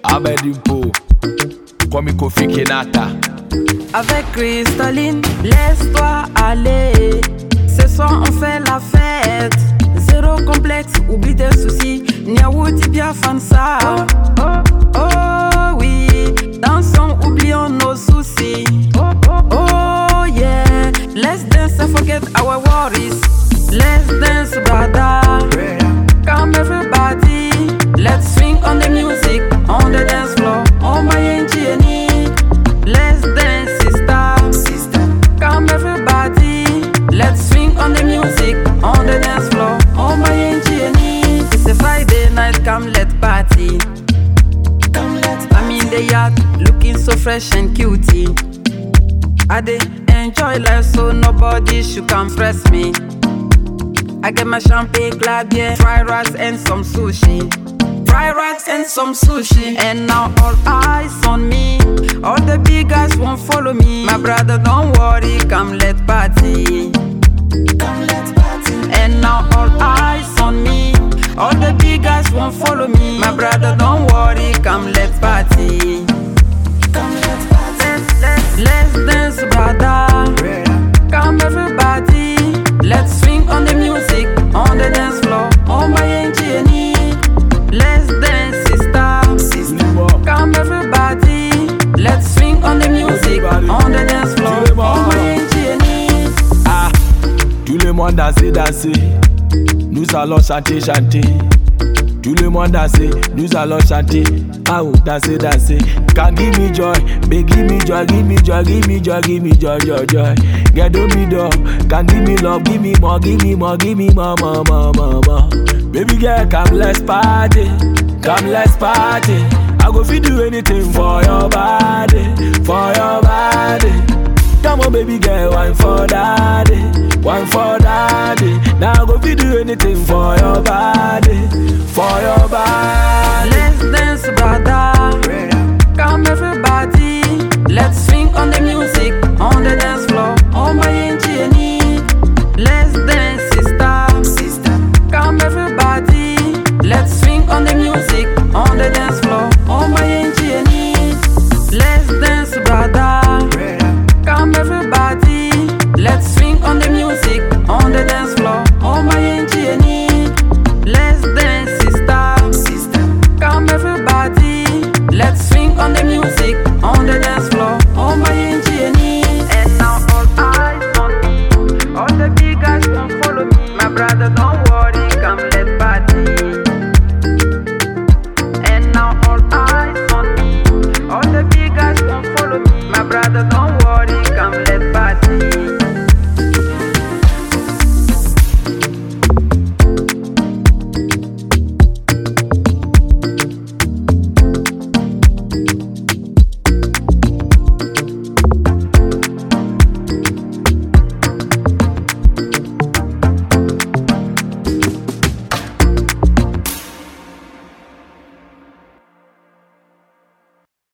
Abedimpo, comme Kofi Kenata. Avec Cristalline, laisse-toi aller. Ce soir on fait la fête. Zéro complexe, oublie tes soucis. Niaouti bien fansa. Oh, oh, oh oui, dansons, oublions nos soucis. Oh, oh, oh yeah, let's dance and forget our worries. Let's dance, brother. Come everybody, let's swing on the music, on the dance floor. Oh my engineer, let's dance, sister. Come everybody, let's swing on the music, on the dance floor. Oh my engineer, it's a Friday night, come let's party. I'm in the yard, looking so fresh and cutie. I dey enjoy life so nobody should come press me. I get my champagne, clavier, fried rice and some sushi. Fried rice and some sushi. And now all eyes on me. All the big guys won't follow me. My brother, don't worry, come let's party. And now all eyes on me. All the big guys won't follow me. My brother, don't worry, come let's party. Let's dance, brother. Come everybody, let's swing on the music, on the dance floor. Oh my engineer, let's dance, sister. Come everybody, let's swing on the music, on the dance floor. Oh my engineer. Ah, tout le monde danser. Nous allons chanter. Tout le monde danser, nous allons chanter. Ah oh, danser. Can give me joy, baby, give me joy. Get on me door, can give me love, give me more. Baby girl, come let's party. I go fit do anything for your body. Come on, baby girl, wine for daddy. Now I go fit do anything for your body. Let's dance, brother. Come everybody, let's swing on the music, on the dance floor. Oh my engineer, let's dance, sister. Come everybody, let's swing on the music, on the dance floor. Oh my engineer, let's dance, brother. Come everybody, let's swing on the music, on the dance floor. Oh my engineer, let's dance, sister. Come everybody, let's swing on the music, on the dance floor. Oh my engineer. And now all eyes on me. All the big guys won't follow me. My brother, don't worry, come let's party. And now all eyes on me. All the big guys won't follow me. My brother, don't